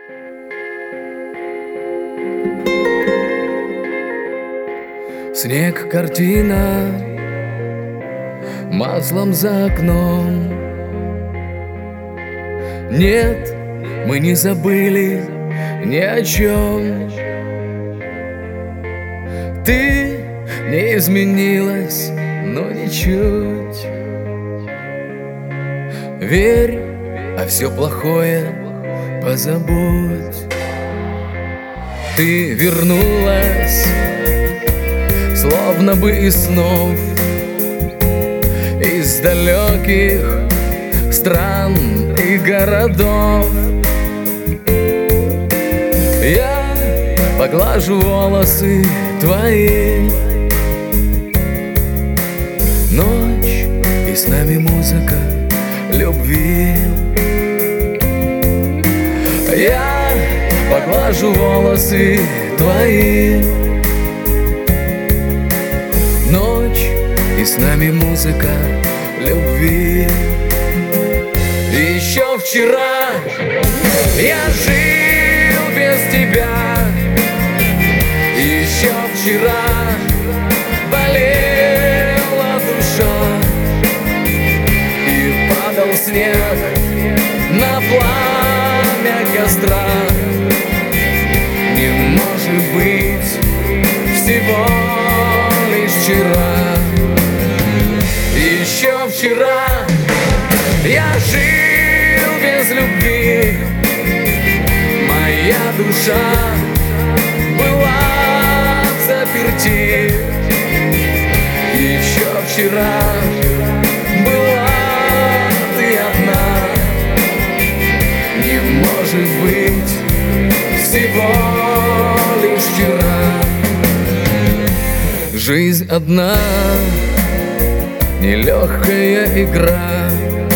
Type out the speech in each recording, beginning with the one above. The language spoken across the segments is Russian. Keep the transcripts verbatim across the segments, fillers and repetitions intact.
Снег, картина, маслом за окном. Нет, мы не забыли ни о чем. Ты не изменилась, но ничуть. Верь, а все плохое позабудь. Ты вернулась, словно бы из снов, из далеких стран и городов. Я поглажу волосы твои. Ночь, и с нами музыка любви. Я поглажу волосы твои. Ночь, и с нами музыка любви. Еще вчера я жил без тебя. Еще вчера болела душа, и падал снег на пламя костра. Не может быть всего лишь вчера. Еще вчера я жил без любви. Моя душа была в заперти. Еще вчера была ты одна. Не может быть всего лишь вчера. Жизнь одна, нелегкая игра.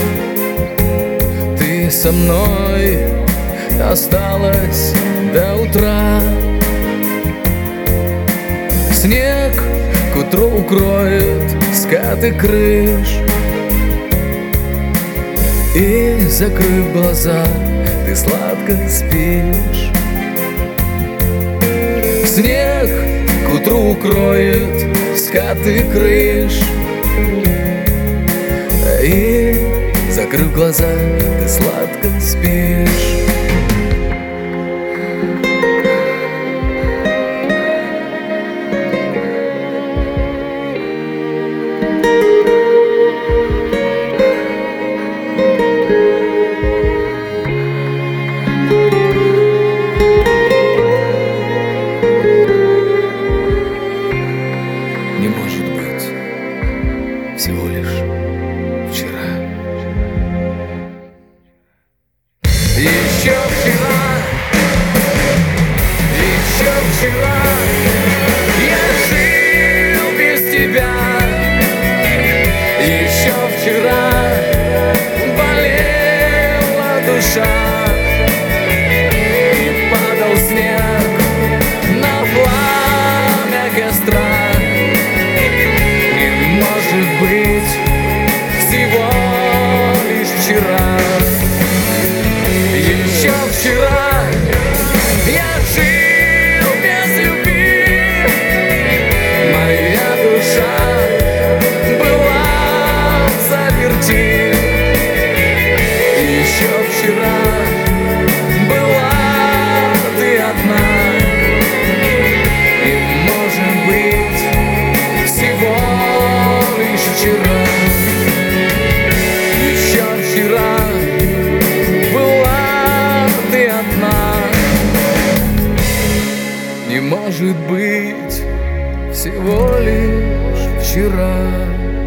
Ты со мной осталась до утра. Снег к утру укроет скаты крыш, и, закрыв глаза, ты сладко спишь. Снег к утру укроет скаты крыш, и, закрыв глаза, ты сладко спишь. Не может быть всего лишь вчера. Еще вчера, еще вчера я жил без тебя. Еще вчера болела душа, и падал снег на пламя костра. Не может быть всего лишь вчера. Еще вчера я жил без любви. Моя душа была в заперти. Еще вчера была ты одна. И может быть всего лишь вчера. Еще вчера не может быть всего лишь вчера.